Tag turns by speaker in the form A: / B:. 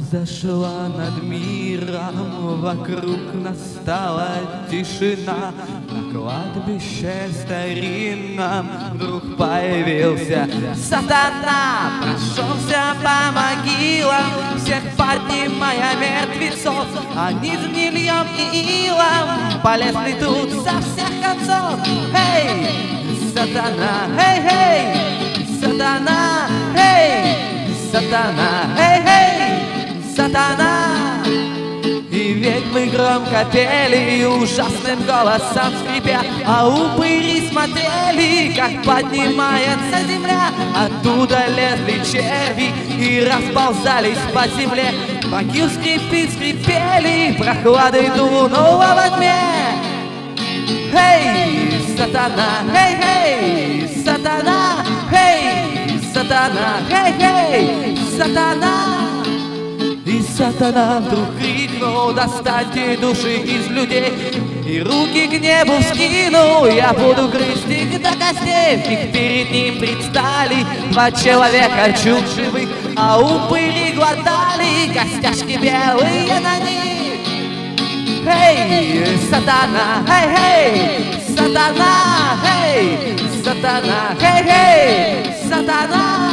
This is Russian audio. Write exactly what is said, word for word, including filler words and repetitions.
A: Зашла над миром, вокруг настала тишина. На кладбище старинном вдруг появился сатана. Прошелся по могилам, всех поднимая мертвецов. Они с гнильем и илом полезли тут со всех концов. Эй, сатана, эй, эй, сатана, эй, сатана, эй, эй, сатана! И ведьмы громко пели, и ужасным голосом скрипя, а упыри смотрели, как поднимается земля. Оттуда лезли черви и расползались по земле. Могил скрипит, скрипели, прохладой дунуло во тьме. Эй, сатана, эй, эй, сатана, эй, сатана, эй, эй, сатана! И сатана вдруг крикнул: достаньте души из людей и руки к небу вскинул. Я буду грызть их до костей. Их перед ним предстали два человека чуть живых, а упыри глотали костяшки белые на них. Эй, сатана, эй, эй, сатана, эй, сатана, эй, эй, сатана!